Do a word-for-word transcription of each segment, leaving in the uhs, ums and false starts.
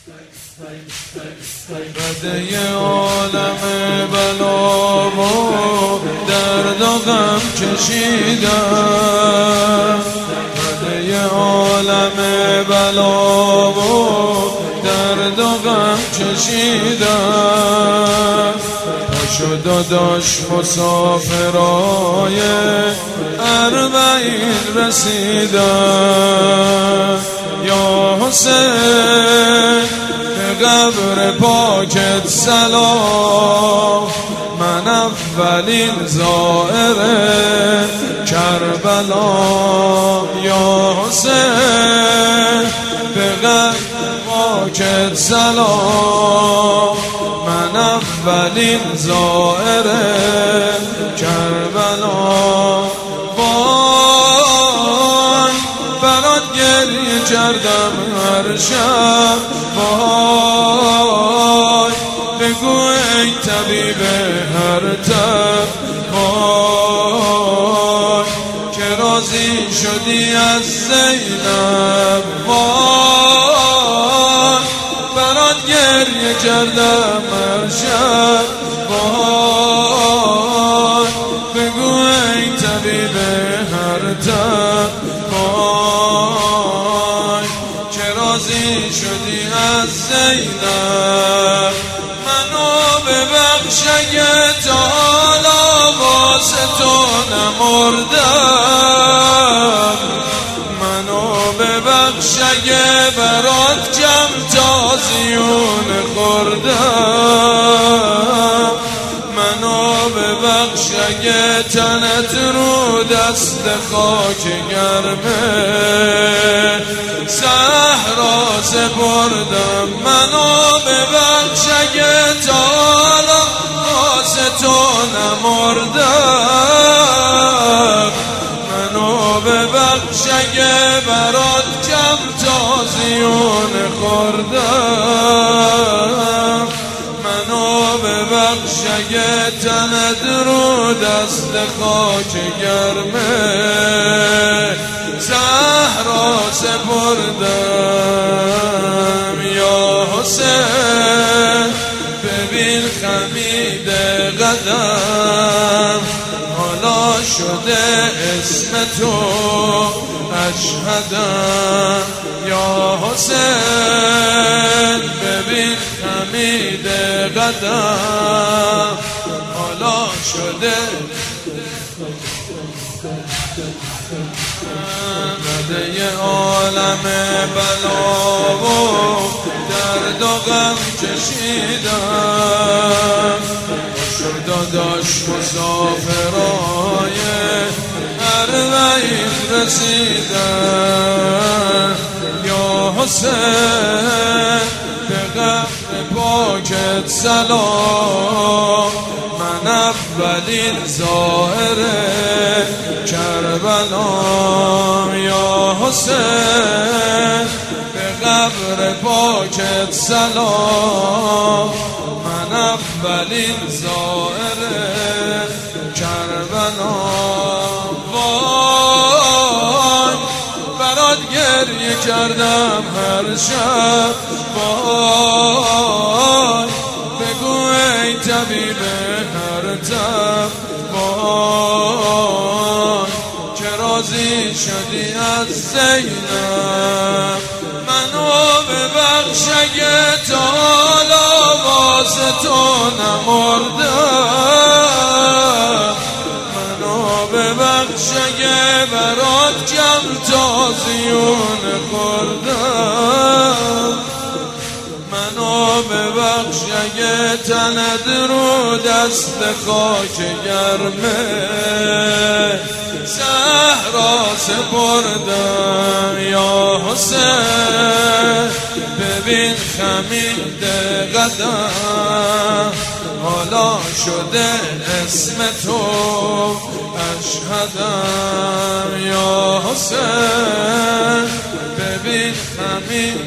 بده عالم بلا و درد و غم کشیدم، بده عالم بلا و درد و غم کشیدم. پاشو داداش مسافرای اربعین رسیدم، یا حسین به قبر پاکت سلام، من اولین زائر کربلا. یا حسین به قبر پاکت سلام، من اولین زائر کربلا. وای برات گریه کردم هر شب، وای بگو ای طبیب هر تب، وای که راضی شدی از زینب. وای برات گریه کردم هر شب، وای بگو ای طبیب هر تب، وای که راضی شدی از زینب. منو ببخش اگه تا حالا واسه تو نمردم، منو ببخش اگه برات کم تازیون خوردم، منو ببخش اگه تنت رو دست خاک گرمه صحرا سپردم. منو ببخش اگه تا حالا واسه تو نمردم، منو ببخش اگه برات کم تازیون خوردم، منو ببخش اگه تنت رو دست خاک گرمه صحرا سپردم. یا حسین ببین خمید قدم، حالا شده اسم تو اشهدم. یا حسین ببین خمید قدم، حالا شده بده عالم بلا و درد و غم کشیدم. شد داداش مسافرای اربعین رسیدم، یا حسین به قبر پاکت سلام، من اولین زائر کربلا. یا حسین به قبر پاکت سلام، من اولین زائر کربلا. وای برات گریه کردم هر شب، وای بگو ای طبیب هر تب، وای که راضی شدی از زینب. منو ببخش اگه تا حالا واسه تو نمردم، منو ببخش اگه برات کم تازیون خوردم، منو ببخش اگه تنت رو دست خاک گرمه صحرا سپردم. یا حسین ببین خمید قدم، حالا شده اسم تو اشهدم. یا حسین ببین خمید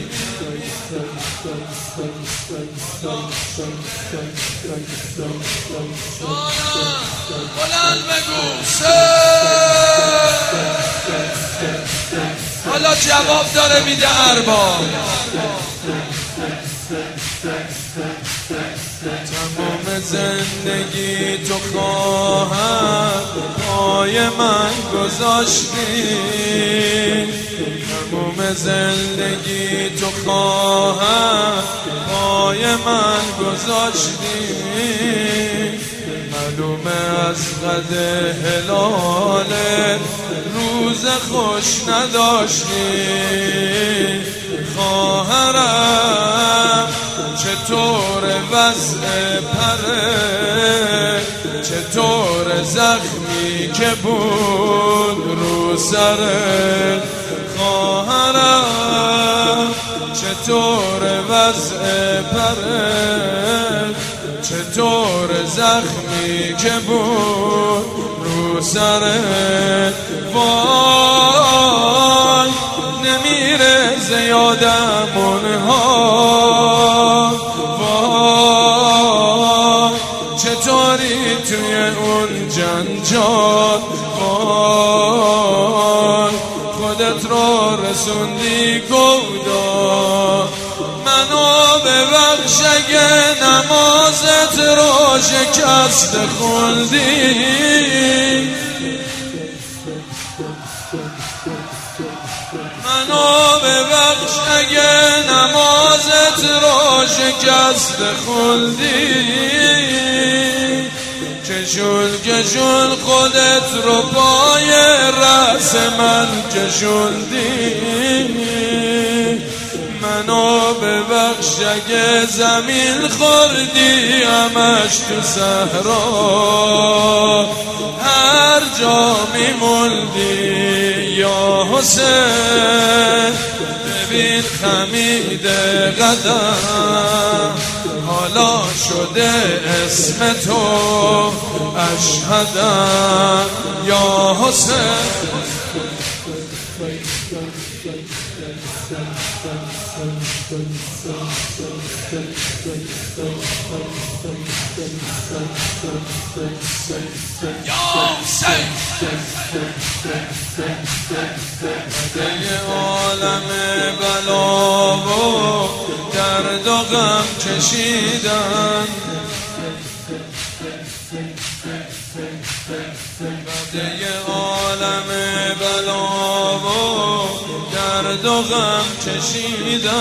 بلند بگو حالا جواب داره میده ارباب. تمام زندگی تو خواهد پای من گذاشتی، تمام زندگی تو خواهد پای من گذاشتی. معلومه از قد هلال روز خوش نداشتی. خواهرم چطور وضع پره، چطور زخمی که بود رو سره. خواهرم چطور وضع پره، چطور زخمی که بود رو سره. وای نمیره زیادم اونها، وای چطوری توی اون جنجال. وای خودت رو رسوندی گودا، منو ببخش اگه نمازت رو شکست خوندی. منو ببخش اگه نمازت رو شکست خوندی. کشون کشون خودت رو پای رأس من کشوندی. منو ببخش اگه زمین خوردی همش تو صحرا، هر جا میموندی یا حسین. ببین خمیده قدم حالا شده اسم تو اشهدم یا حسین. دیگه عالم بلا و درد و غم کشیدن، دیگه عالم بلا و درد و غم کشیدن.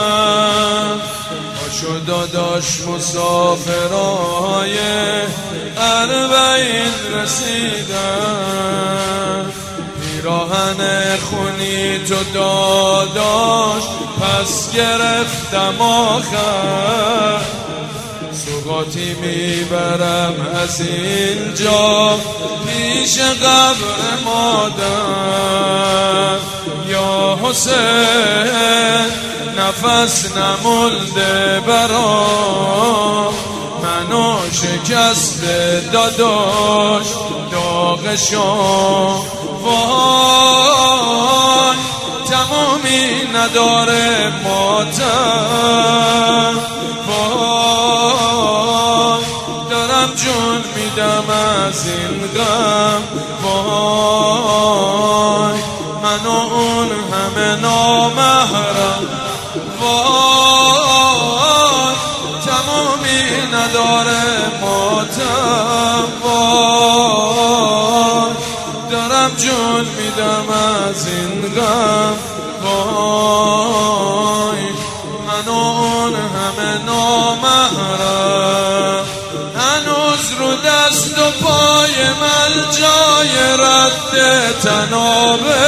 پاشو داداش مسافرای اربعین رسیدن، پیراهن خونی تو داداش پس گرفتم آخر. سوغاتی میبرم از اینجا پیش قبر مادر یا حسین. نفس نمونده برام، منو شکست داداش داغ شام. وای تمامی نداره ماتم، وای دارم جون میدم از این غم. وای من و اون همه نامحرم، وای تمامی نداره ماتم. وای دارم جون میدم از این غم. وای من و اون همه نامحرم، هنوز رو دست و پای من جای رد تنابه.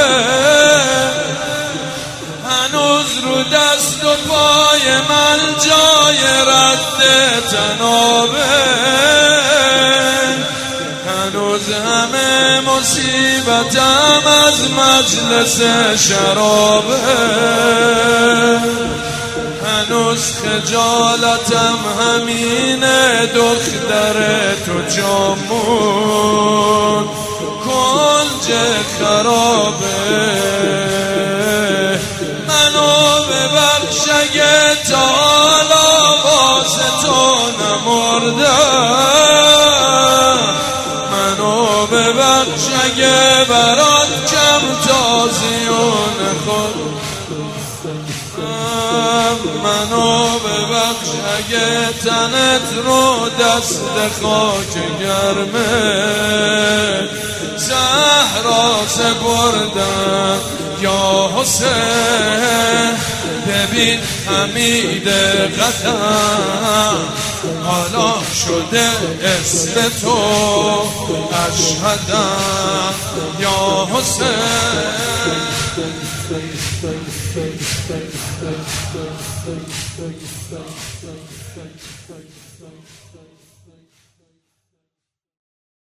هنوز رو دست و پای من جای رد تنابه. هنوز همه مصیبتم از مجلس شرابه. هنوز خجالتم همینه دختر تو جامون کنج خرابه. منو ببخش اگه تا حالا واسه تو نمردم، منو ببخش اگه برات کم تازیون خود اگه تنت رو دست خاک گرمه زهرا سپردن یا حسین ببین حمید قدم حالا شده اسم تو اشهدم یا حسین